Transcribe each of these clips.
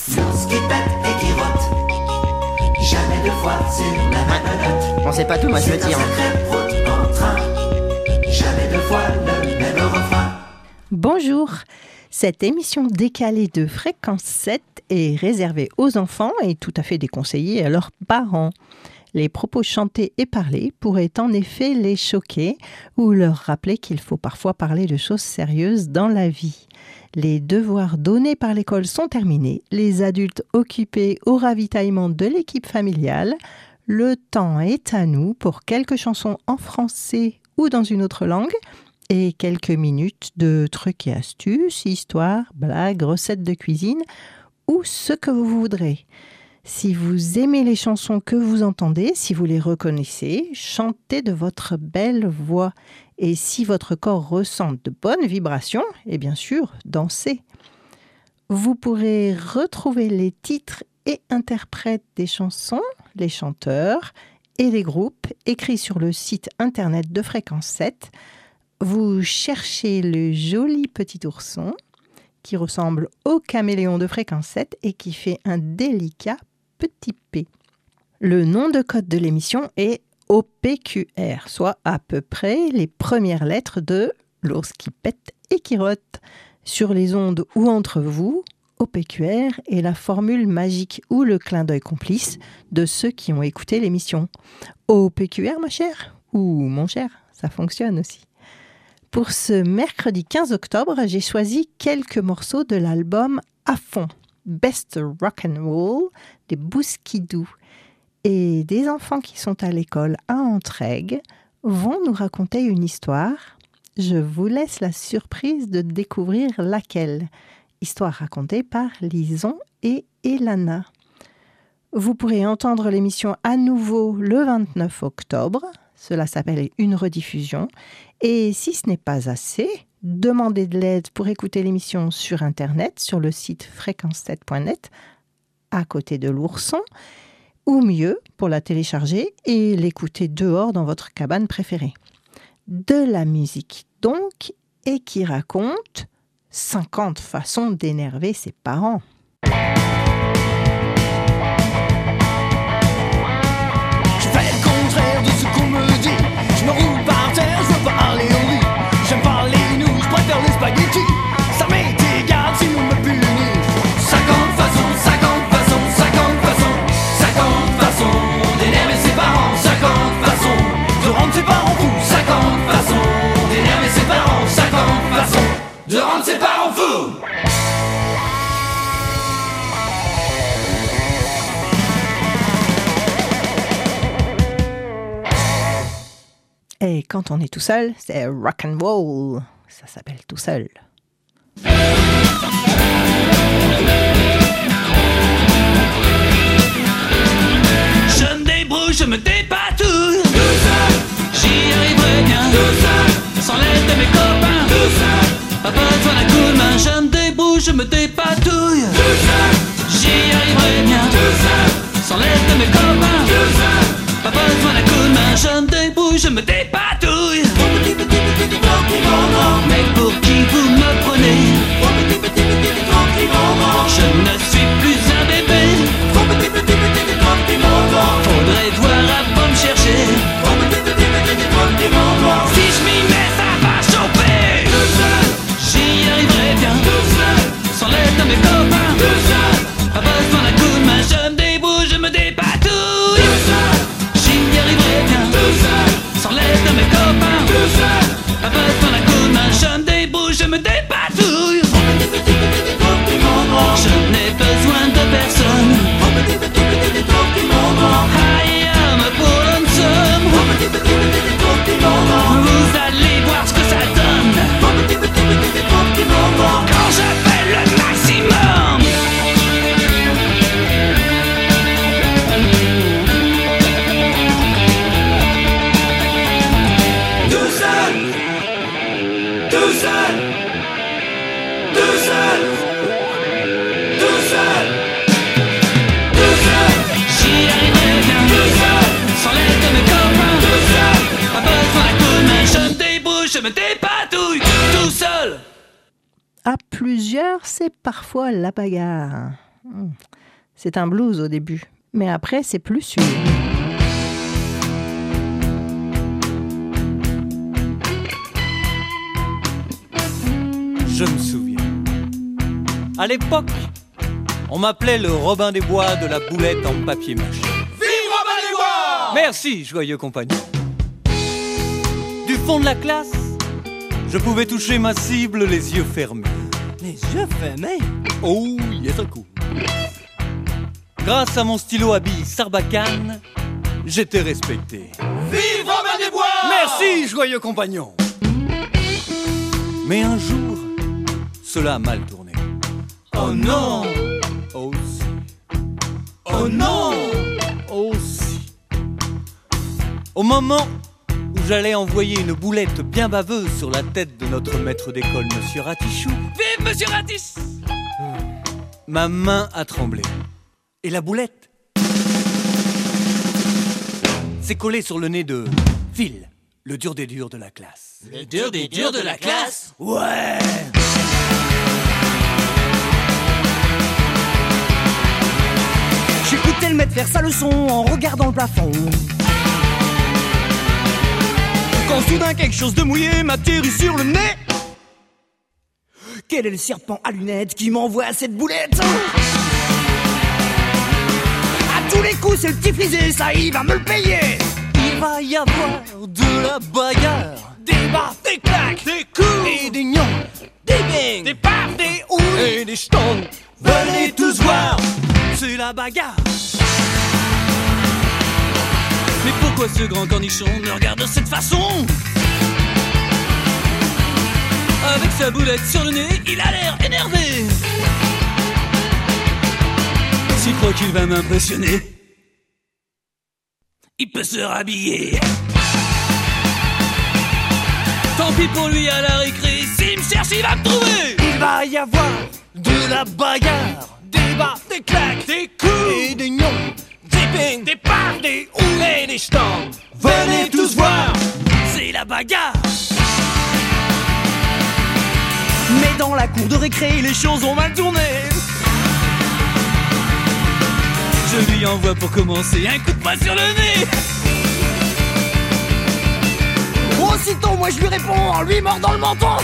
L'ours qui pète et qui rote, jamais deux fois sur la même note. On sait pas tout, moi je le C'est un tire. sacré prout en train, jamais deux fois le même refrain. Bonjour, cette émission décalée de Fréquence 7 est réservée aux enfants et tout à fait déconseillée à leurs parents. Les propos chantés et parlés pourraient en effet les choquer ou leur rappeler qu'il faut parfois parler de choses sérieuses dans la vie. Les devoirs donnés par l'école sont terminés, les adultes occupés au ravitaillement de l'équipe familiale. Le temps est à nous pour quelques chansons en français ou dans une autre langue et quelques minutes de trucs et astuces, histoires, blagues, recettes de cuisine ou ce que vous voudrez. Si vous aimez les chansons que vous entendez, si vous les reconnaissez, chantez de votre belle voix. Et si votre corps ressent de bonnes vibrations, et bien sûr, dansez. Vous pourrez retrouver les titres et interprètes des chansons, les chanteurs et les groupes écrits sur le site internet de Fréquence 7. Vous cherchez le joli petit ourson qui ressemble au caméléon de Fréquence 7 et qui fait un délicat petit P. Le nom de code de l'émission est OPQR, soit à peu près les premières lettres de l'ours qui pète et qui rote. Sur les ondes ou entre vous, OPQR est la formule magique ou le clin d'œil complice de ceux qui ont écouté l'émission. OPQR, ma chère, ou mon cher, ça fonctionne aussi. Pour ce mercredi 15 octobre, j'ai choisi quelques morceaux de l'album À fond, Best Rock'n'Roll des Bousquidou. Et des enfants qui sont à l'école à Entraigues vont nous raconter une histoire. Je vous laisse la surprise de découvrir laquelle. Histoire racontée par Lison et Elana. Vous pourrez entendre l'émission à nouveau le 29 octobre. Cela s'appelle une rediffusion. Et si ce n'est pas assez, demandez de l'aide pour écouter l'émission sur Internet, sur le site fréquence7.net, à côté de l'ourson, ou mieux, pour la télécharger et l'écouter dehors dans votre cabane préférée. De la musique donc, et qui raconte 50 façons d'énerver ses parents. Je fais le contraire de ce qu'on me dit. Je me roule par terre, je veux pas aller au lit. J'aime pas les nouilles, je préfère les spaghettis. Ça m'est égal si on me punit. 50 façons, 50 façons, 50 façons, 50 façons d'énerver ses parents. 50 façons de rendre ses parents fous. 50 façons d'énerver ses parents. 50 façons de rendre ses parents fous. Et quand on est tout seul, c'est rock'n'roll. Ça s'appelle tout seul. Je me débrouille, je me dépatouille. Tout seul, j'y arriverai bien. Tout seul, sans l'aide de mes copains. Tout seul, pas besoin d'un coup de main. Je me débrouille, je me dépatouille. Tout seul, j'y arriverai bien. Tout seul, sans l'aide de mes copains. Tout seul, pas besoin d'un coup de main. Je me débrouille, je me dépatouille. Mais pour qui vous me prenez? Je ne suis plus un bébé. Faudrait voir avant me chercher. Si je m'y mets, ça va chauffer. J'y arriverai bien. Sans l'aide de mes copains. Pas besoin d'un coup de main. Je me débrouille, je me dépatouille. J'y arriverai bien. Sans l'aide de mes copains. Pas besoin d'un coup de main. Je me débrouille, je me dépatouille. Je n'ai besoin de personne. I am a pull somme. Vous allez voir ce que ça donne quand je fais le maximum. Tout seul, tout seul, tout seul, tout seul, tout seul. J'y arriverai bien. Sans l'aide de mes copains. Pas besoin d'un coup de main. Je me débrouille, je me dépatouille. Tout seul. À plusieurs, c'est parfois la bagarre. C'est un blues au début, mais après c'est plus sûr. Je me souviens. À l'époque, on m'appelait le Robin des Bois de la boulette en papier mâché. Vive Robin des Bois! Merci, joyeux compagnon. Du fond de la classe, je pouvais toucher ma cible les yeux fermés. Les yeux fermés? Oh, yes, un coup. Grâce à mon stylo à billes Sarbacane, j'étais respecté. Vive Robin des Bois! Merci, joyeux compagnon. Mais un jour, cela a mal tourné. Oh non! Oh si. Oh non! Oh si. Au moment où j'allais envoyer une boulette bien baveuse sur la tête de notre maître d'école, Monsieur Ratichou, Vive Monsieur Ratis! ma main a tremblé. Et la boulette s'est collée sur le nez de Phil, le dur des durs de la classe. Le dur des durs de la classe? Ouais! J'écoutais le maître faire sa leçon en regardant le plafond. Quand soudain quelque chose de mouillé m'atterrit sur le nez. Quel est le serpent à lunettes qui m'envoie cette boulette? À tous les coups c'est le petit frisé, ça il va me le payer. Il va y avoir de la bagarre, Des baffes, des claques, des coups et des gnons, des bangs, des parts, des houilles et des jetons. Venez tous voir, C'est la bagarre. mais pourquoi ce grand cornichon me regarde de cette façon? Avec sa boulette sur le nez, il a l'air énervé. S'il croit qu'il va m'impressionner, il peut se rhabiller. Tant pis pour lui à la récré, s'il me cherche, il va me trouver. Il va y avoir de la bagarre, Des baffes, des claques, des coups et des gnons, des pings, des parts, des houilles et des jetons. Venez tous voir. C'est la bagarre. Mais dans la cour de récré, les choses ont mal tourné. Je lui envoie pour commencer un coup de poing sur le nez. Aussitôt, moi je lui réponds en lui mordant le menton.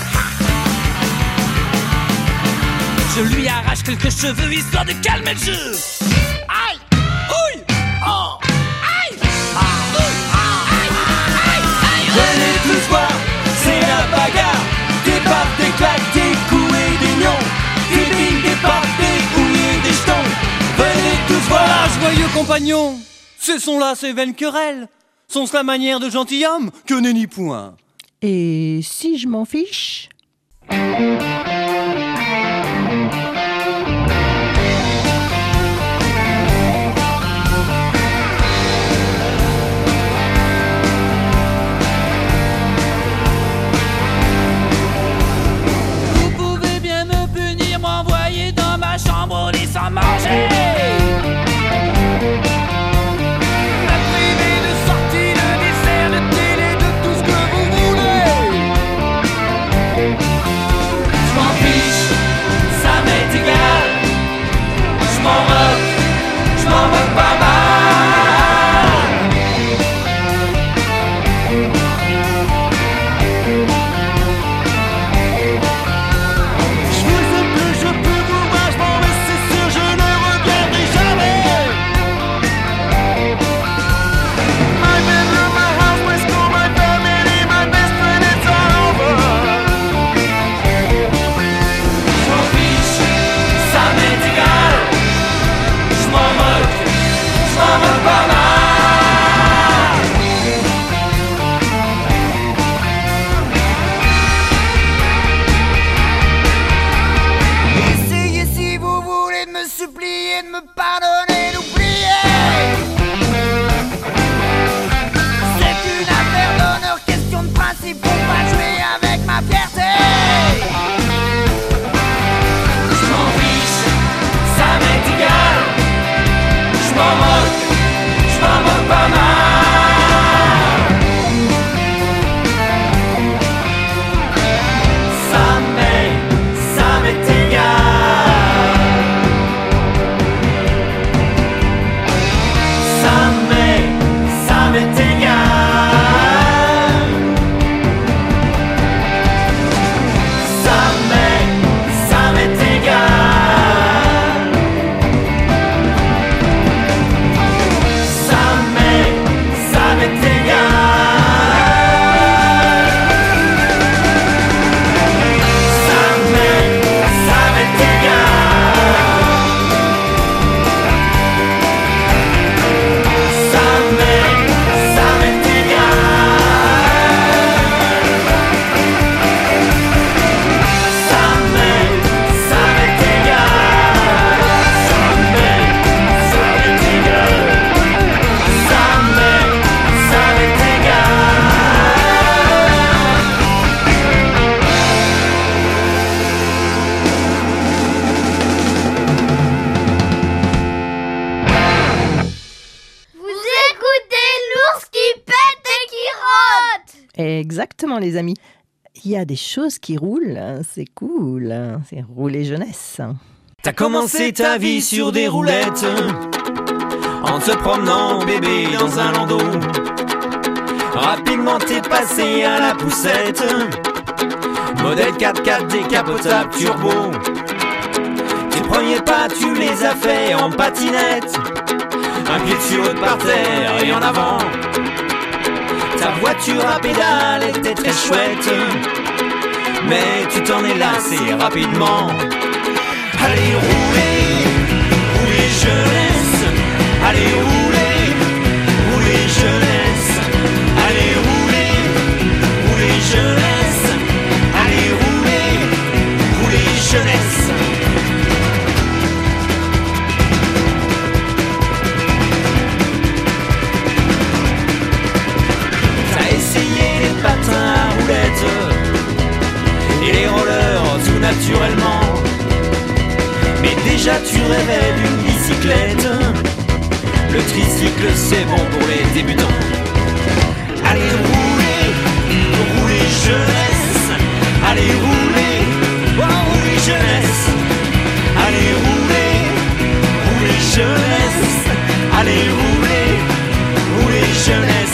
Je lui arrache quelques cheveux histoire de calmer le jeu. Aïe! Ouille! Oh! Aïe! Ouille! Aïe! Aïe! Aïe! Venez tous voir, c'est la bagarre. Des baffes, des claques, des coups et des gnons, des billes, des pattes, des houilles et des jetons. Venez tous voir. Voilà, joyeux compagnons, ce sont-là ces vaines querelles. Sont-ce la manière de gentilhomme? Que nenni point. Et si je m'en fiche? Vous pouvez bien me punir, m'envoyer dans ma chambre au lit sans manger. Me priver de sortie, de dessert, de télé, de tout ce que vous voulez. Je m'en fiche, ça m'est égal. Je m'en moque pas mal. Je vous aime plus, je peux vous voir, je m'en vais, c'est sûr, je ne reviendrai jamais. My bedroom, my house, my school, my family, my best friend, it's all over. Je m'en fiche, ça m'est égal. Je m'en moque pas mal. Essayez si vous voulez de me supplier, de me pardonner, d'oublier. C'est une affaire d'honneur, question de principe, faut pas jouer avec ma fierté. Je m'en fiche, ça m'est égal. Je m'en moque pas mal. Ça m'est égal. Exactement, les amis. Il y a des choses qui roulent, c'est cool, c'est rouler jeunesse. T'as commencé ta vie sur des roulettes, en te promenant bébé dans un landau. Rapidement t'es passé à la poussette, modèle 4x4 décapotable turbo. Tes premiers pas tu les as fait en patinette, un pied dessus l'autre par terre et en avant. Ta voiture à pédale était très chouette, mais tu t'en es lassé rapidement. Allez rouler, rouler jeunesse. Allez rouler, rouler jeunesse. Allez rouler, rouler jeunesse. Allez rouler, rouler jeunesse. T'as essayé les patins à roulettes et les rollers tout naturellement. Mais déjà tu rêvais d'une bicyclette. Le tricycle c'est bon pour les débutants. Allez rouler, rouler jeunesse. Allez rouler, rouler jeunesse. Allez rouler, rouler jeunesse. Allez rouler, rouler jeunesse.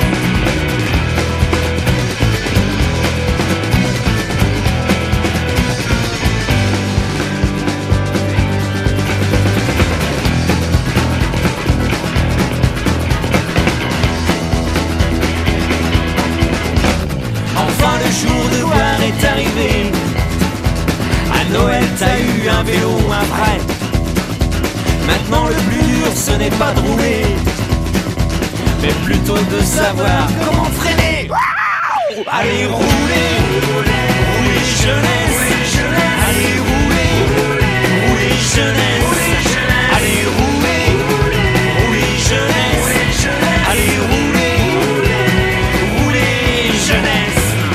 Le jour de gloire est arrivé. À Noël t'as eu un vélo, un prêt. Maintenant le plus dur ce n'est pas de rouler, mais plutôt de savoir comment freiner. Allez rouler, rouler jeunesse. Allez rouler, rouler jeunesse. Allez rouler, rouler jeunesse. Allez rouler, rouler jeunesse.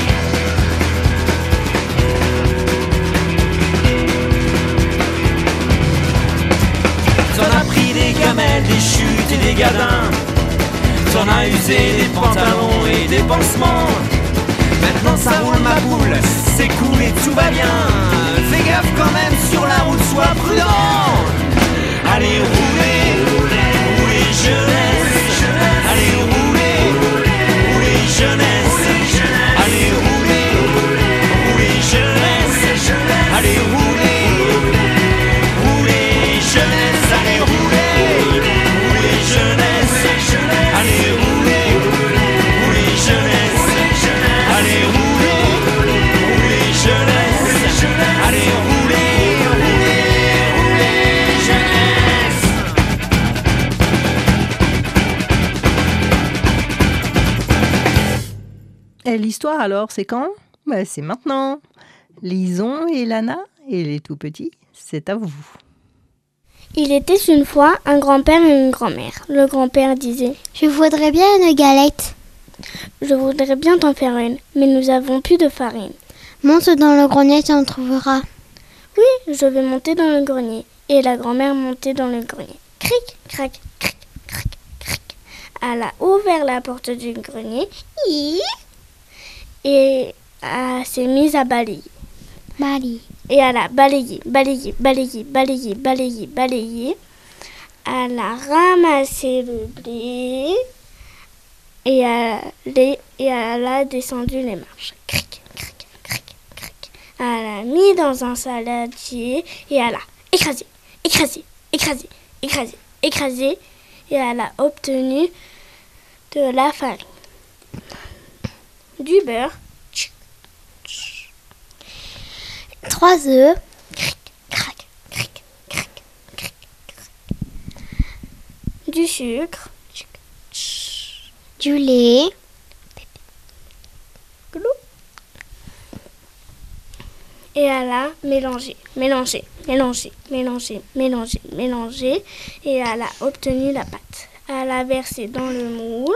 T'en as pris des gamelles, des chutes et des gadins. T'en as usé des pantalons et des pansements. Maintenant ça roule ma boule, c'est cool et tout va bien. Fais gaffe quand même sur la route, sois prudent. Allez rouler, rouler jeunesse. Allez rouler, rouler jeunesse. Allez rouler, rouler jeunesse. Allez rouler, rouler jeunesse. Allez rouler, rouler jeunesse. Allez rouler, rouler jeunesse. Allez rouler, rouler jeunesse. Allez rouler, rouler jeunesse. Et l'histoire alors, c'est quand ? C'est maintenant. Lison et Lana et les tout petits, c'est à vous. Il était une fois un grand-père et une grand-mère. Le grand-père disait « Je voudrais bien une galette. »« Je voudrais bien t'en faire une, mais nous avons plus de farine. »« Monte dans le grenier, tu en trouveras. »« Oui, je vais monter dans le grenier. » Et la grand-mère montait dans le grenier. Cric, crac, cric, crac, cric. Elle a ouvert la porte du grenier et elle s'est mise à balayer. Et elle a balayé. Elle a ramassé le blé et elle a descendu les marches. Cric, cric, cric, cric. Elle a mis dans un saladier et elle a écrasé. Et elle a obtenu de la farine, du beurre, 3 œufs, cric, crac, cric, cric, cric, cric. Du sucre, du lait, et elle a mélangé, et elle a obtenu la pâte. Elle a versé dans le moule,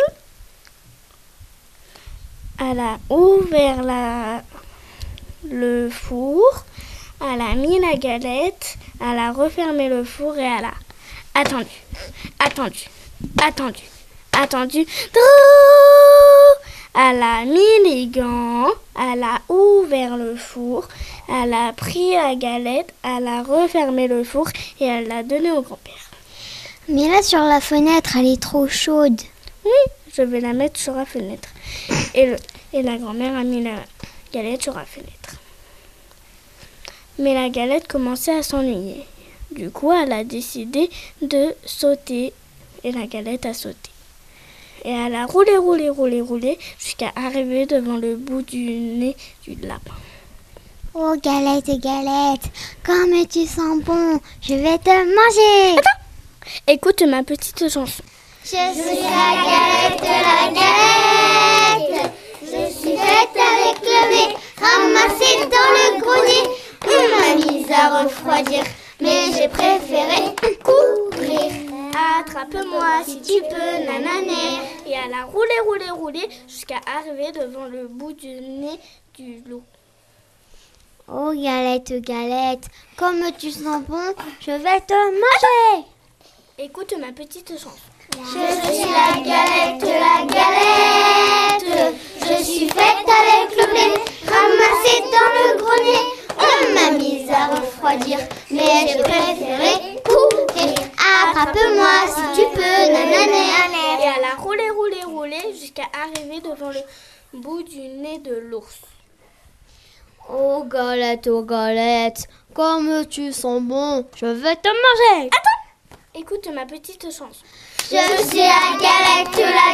elle a ouvert le four, elle a mis la galette, elle a refermé le four et elle a attendu. Elle a mis les gants, elle a ouvert le four, elle a pris la galette, elle a refermé le four et elle l'a donnée au grand-père. Mais là, sur la fenêtre, elle est trop chaude. Oui, je vais la mettre sur la fenêtre. Et la grand-mère a mis la galette sur la fenêtre. Mais la galette commençait à s'ennuyer. Du coup, elle a décidé de sauter. Et la galette a sauté. Et elle a roulé jusqu'à arriver devant le bout du nez du lapin. Oh, galette, comme tu sens bon, je vais te manger. Attends, écoute ma petite chanson. Je suis la galette, je suis faite avec le nez, ramassée dans le grenier. On m'a mise à refroidir, mais j'ai préféré courir. Attrape-moi si tu peux, nananer. Et elle a roulé jusqu'à arriver devant le bout du nez du loup. Oh, galette, comme tu sens bon, je vais te manger. Écoute ma petite chanson. Je suis la galette, je suis faite avec le blé, ramassée dans le grenier. On m'a mise à refroidir, mais j'ai préféré courir. Attrape-moi si tu peux, nananer. Et elle a roulé jusqu'à arriver devant le bout du nez de l'ours. Oh, galette, comme tu sens bon, je vais te manger. Attends, écoute ma petite chanson. Je suis la galette,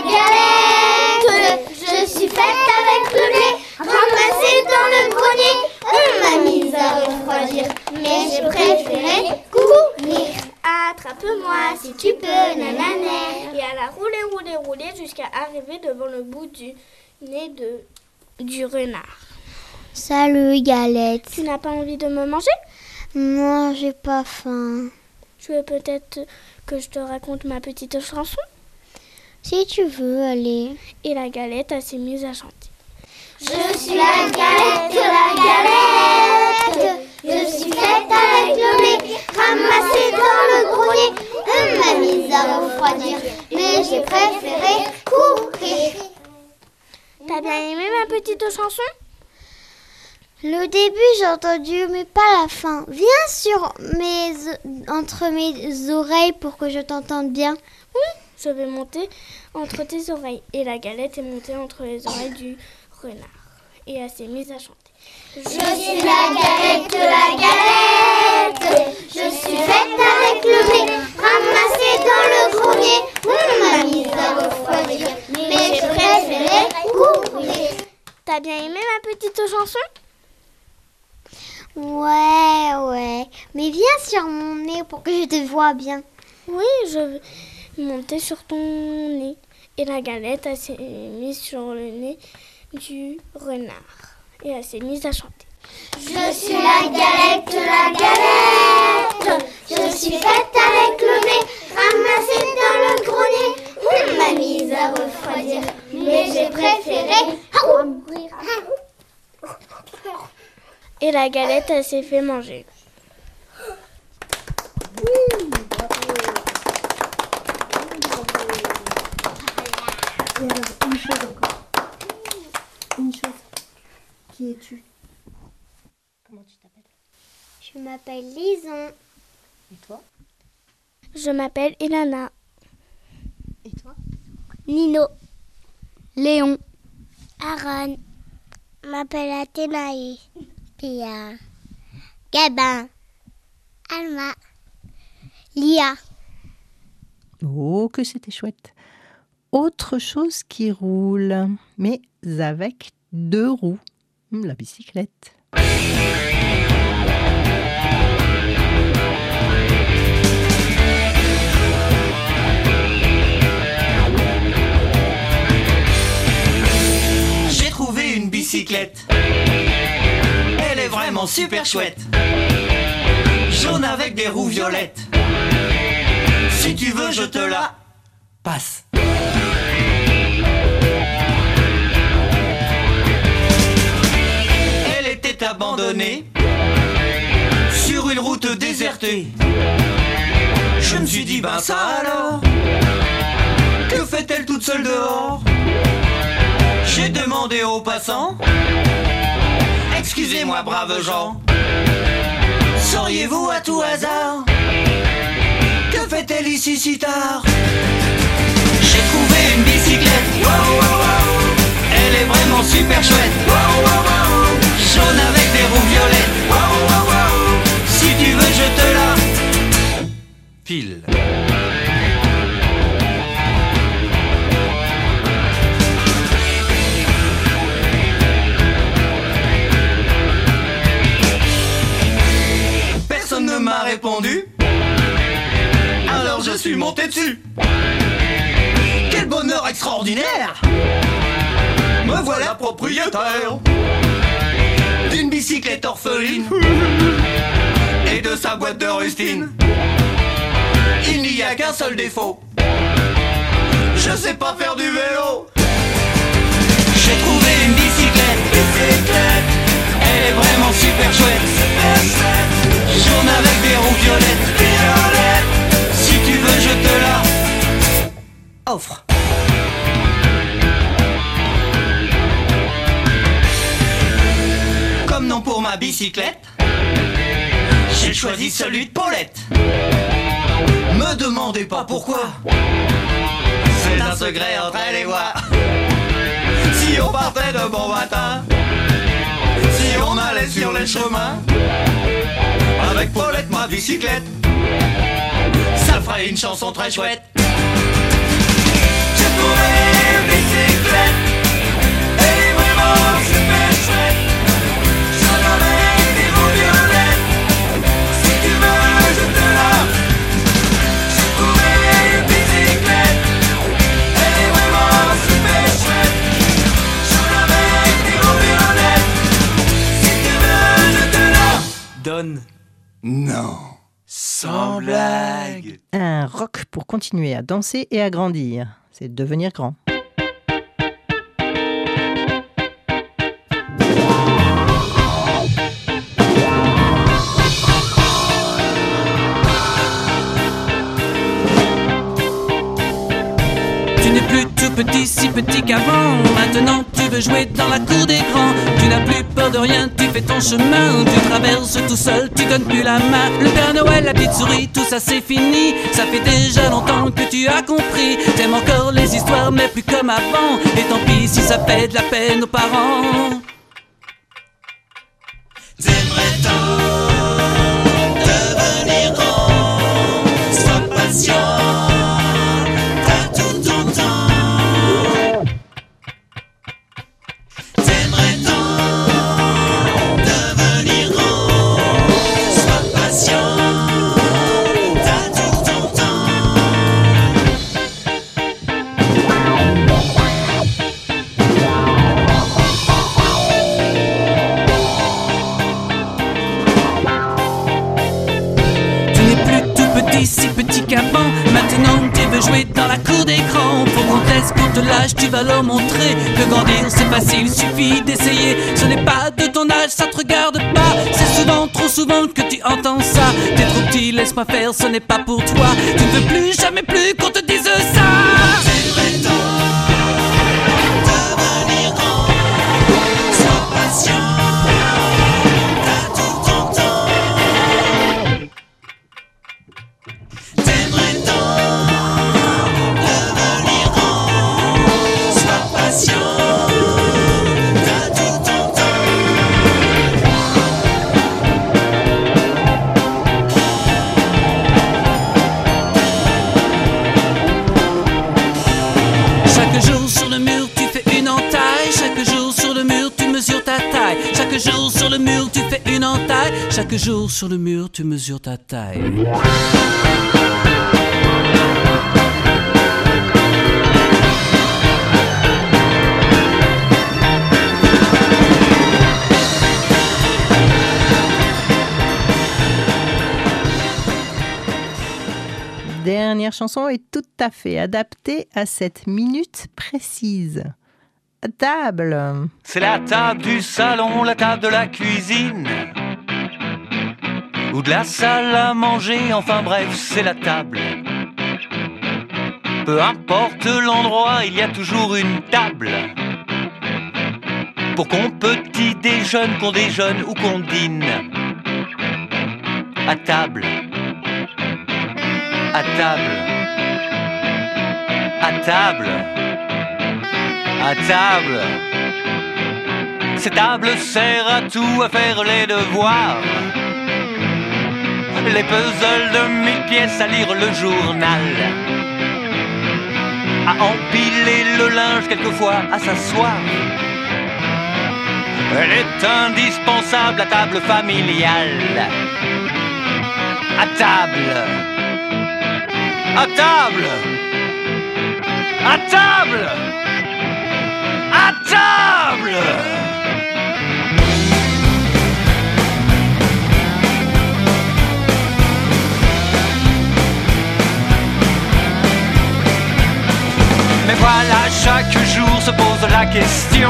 je suis faite avec le blé, ramassée dans le grenier. On m'a mise à refroidir, mais j'ai préféré courir. Attrape-moi si tu peux, nananer. Et elle a roulé jusqu'à arriver devant le bout du nez du renard. Salut, galette. Tu n'as pas envie de me manger? Non, j'ai pas faim. Tu veux peut-être que je te raconte ma petite chanson? Si tu veux, allez. Et la galette, elle s'est mise à chanter. Je suis la galette, je suis faite avec le blé, ramassée dans le grenier. On m'a mise à refroidir, mais j'ai préféré courir. T'as bien aimé ma petite chanson? Le début j'ai entendu, mais pas la fin. Viens entre mes oreilles pour que je t'entende bien. Oui, je vais monter entre tes oreilles. Et la galette est montée entre les oreilles du renard. Et elle s'est mise à chanter. Je suis la galette, je suis faite avec le blé, ramassée dans le grenier. On m'a mise à refroidir, mais j'ai préféré courir. T'as bien aimé ma petite chanson? Ouais. Mais viens sur mon nez pour que je te voie bien. Oui, je vais monter sur ton nez. Et la galette, elle s'est mise sur le nez du renard. Et elle s'est mise à chanter. Je suis la galette, je suis faite avec le blé, ramassée dans le grenier. On m'a mise à refroidir, mais j'ai préféré courir. Et la galette, elle s'est fait manger. Une chose. Qui es-tu? Comment tu t'appelles? Je m'appelle Lison. Et toi? Je m'appelle Elana. Et toi? Nino. Léon. Aaron. Je m'appelle Athénaï. Pia. Gabin. Alma. Lia. Oh, que c'était chouette. Autre chose qui roule, mais avec 2 roues. La bicyclette. J'ai trouvé une bicyclette. Elle est vraiment super chouette. Jaune avec des roues violettes. Si tu veux, je te la passe. Elle était abandonnée sur une route désertée. Je me suis dit, ben ça alors, que fait-elle toute seule dehors? J'ai demandé aux passants, excusez-moi braves gens, sauriez-vous à tout hasard que fait-elle ici si tard? J'ai trouvé une bicyclette, wow, wow, wow. Elle est vraiment super chouette, wow, wow, wow. Jaune avec des roues violettes, wow, wow, wow. Si tu veux je te la pile. Personne ne m'a répondu, alors je suis monté dessus. Quel bonheur extraordinaire! Me voilà propriétaire d'une bicyclette orpheline et de sa boîte de rustine. Il n'y a qu'un seul défaut, je sais pas faire du vélo. J'ai trouvé une bicyclette, elle est vraiment super chouette, jaune avec des roues violettes, si tu veux je te la offre. Comme nom pour ma bicyclette, j'ai choisi celui de Paulette. Me demandez pas pourquoi, c'est un secret entre elle et moi. Si on partait de bon matin, si on allait sur les chemins, avec Paulette ma bicyclette, ça ferait une chanson très chouette. J'ai trouvé une bicyclette, elle est vraiment super chouette. Jaune avec des roues violettes, si tu veux je te la. J'ai trouvé une bicyclette, elle est vraiment super chouette. Jaune avec des roues violettes, si tu veux je te la donne. Non, sans blague. Un rock pour continuer à danser et à grandir. C'est devenir grand. Tu n'es plus tout petit, si petit qu'avant. Maintenant tu veux jouer dans la cour des grands. Tu n'as plus peur de rien, tu fais ton chemin. Tu traverses tout seul, tu donnes plus la main. Le Père Noël, la petite souris, tout ça c'est fini. Ça fait déjà longtemps que tu as compris. T'aimes encore les histoires mais plus comme avant. Et tant pis si ça fait de la peine aux parents. T'aimerais tant devenir grand. Sois patient. Si petit qu'avant, maintenant tu veux jouer dans la cour d'écran. Faut qu'on teste, qu'on te lâche, tu vas leur montrer que grandir c'est facile, suffit d'essayer. Ce n'est pas de ton âge, ça te regarde pas. C'est souvent, trop souvent que tu entends ça. T'es trop petit, laisse-moi faire, ce n'est pas pour toi. Tu ne veux plus, jamais plus qu'on te dise ça. T'aimerais tant devenir grand. Sois patient. Chaque jour sur le mur tu fais une entaille. Chaque jour sur le mur tu mesures ta taille. Dernière chanson est tout à fait adaptée à cette minute précise. Table. C'est la table du salon, la table de la cuisine ou de la salle à manger, enfin bref, c'est la table. Peu importe l'endroit, il y a toujours une table. pour qu'on petit déjeune, qu'on déjeune ou qu'on dîne. À table, à table, à table, à table. Cette table sert à tout, à faire les devoirs, les puzzles de 1000 pièces, à lire le journal, à empiler le linge, quelquefois à s'asseoir. Elle est indispensable à table familiale. À table, à table, à table, à table. Mais voilà, chaque jour se pose la question: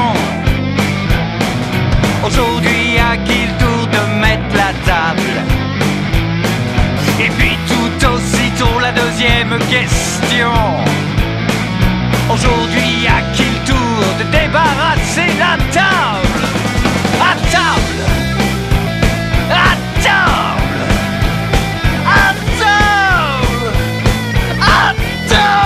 aujourd'hui, à qui le tour de mettre la table? Et puis tout aussitôt la deuxième question: aujourd'hui, à qui le tour de débarrasser la table? À table, à table, à table, à table.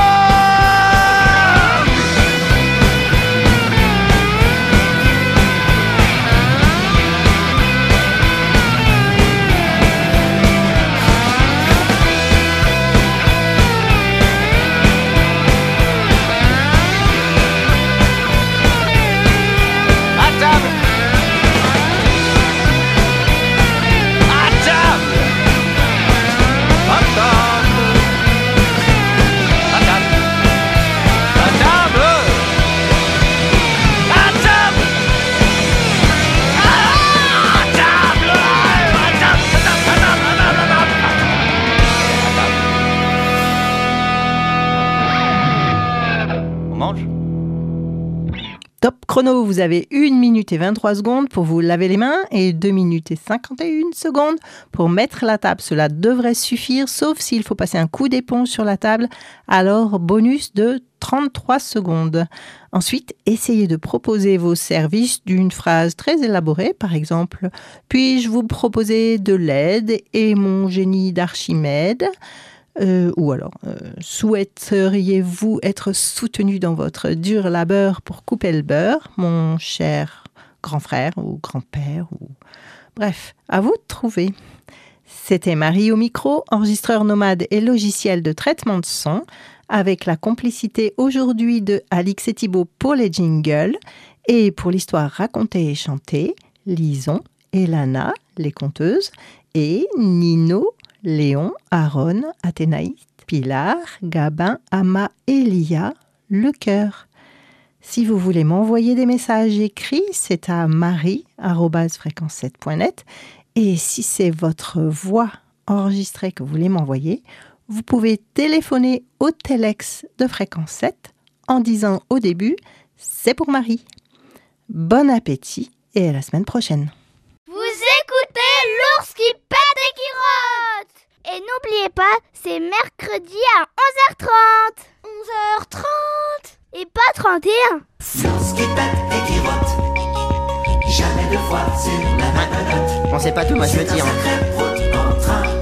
Top chrono, vous avez 1 minute et 23 secondes pour vous laver les mains et 2 minutes et 51 secondes pour mettre la table. Cela devrait suffire, sauf s'il faut passer un coup d'éponge sur la table, alors bonus de 33 secondes. Ensuite, essayez de proposer vos services d'une phrase très élaborée, par exemple « Puis-je vous proposer de l'aide et mon génie d'Archimède ?» ou alors, souhaiteriez-vous être soutenu dans votre dur labeur pour couper le beurre, mon cher grand frère ou grand-père ou... Bref, à vous de trouver. C'était Marie au micro, enregistreur nomade et logiciel de traitement de son, avec la complicité aujourd'hui de Alix et Thibaut pour les jingles et pour l'histoire racontée et chantée, Lison, Elana, les conteuses, et Nino, Léon, Aaron, Athénaïs, Pilar, Gabin, Ama et Lia, le cœur. Si vous voulez m'envoyer des messages écrits, c'est à marie@fréquence7.net. Et si c'est votre voix enregistrée que vous voulez m'envoyer, vous pouvez téléphoner au Telex de Fréquence 7 en disant au début « C'est pour Marie ». Bon appétit et à la semaine prochaine. Vous écoutez l'ours qui pète et qui rote. Et n'oubliez pas, c'est mercredi à 11h30. 11h30 et pas 31. L'ours qui pète et qui rote, jamais 2 fois sur la même note. On sait pas tout, moi je veux C'est un dire. sacré route en train.